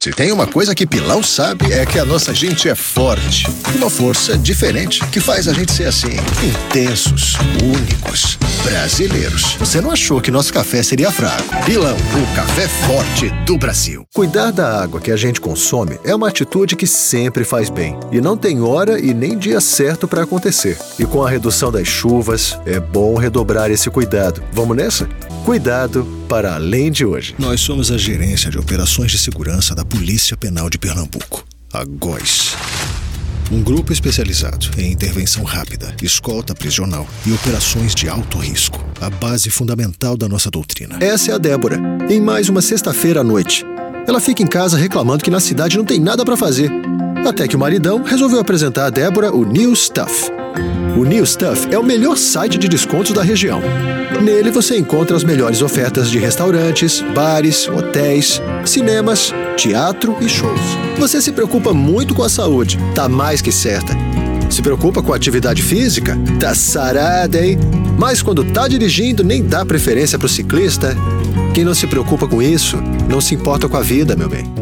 Se tem uma coisa que Pilão sabe é que a nossa gente é forte. Uma força diferente que faz a gente ser assim, intensos, únicos, brasileiros. Você não achou que nosso café seria fraco? Pilão, o café forte do Brasil. Cuidar da água que a gente consome é uma atitude que sempre faz bem. E não tem hora e nem dia certo para acontecer. E com a redução das chuvas, é bom redobrar esse cuidado. Vamos nessa? Cuidado para além de hoje. Nós somos a Gerência de Operações de Segurança da Polícia Penal de Pernambuco, a GOIS. Um grupo especializado em intervenção rápida, escolta prisional e operações de alto risco. A base fundamental da nossa doutrina. Essa é a Débora, em mais uma sexta-feira à noite. Ela fica em casa reclamando que na cidade não tem nada para fazer. Até que o maridão resolveu apresentar a Débora o New Stuff. O New Stuff é o melhor site de descontos da região. Nele você encontra as melhores ofertas de restaurantes, bares, hotéis, cinemas, teatro e shows. Você se preocupa muito com a saúde, tá mais que certa. Se preocupa com a atividade física? Tá sarada, hein? Mas quando tá dirigindo, nem dá preferência pro ciclista. Quem não se preocupa com isso, não se importa com a vida, meu bem.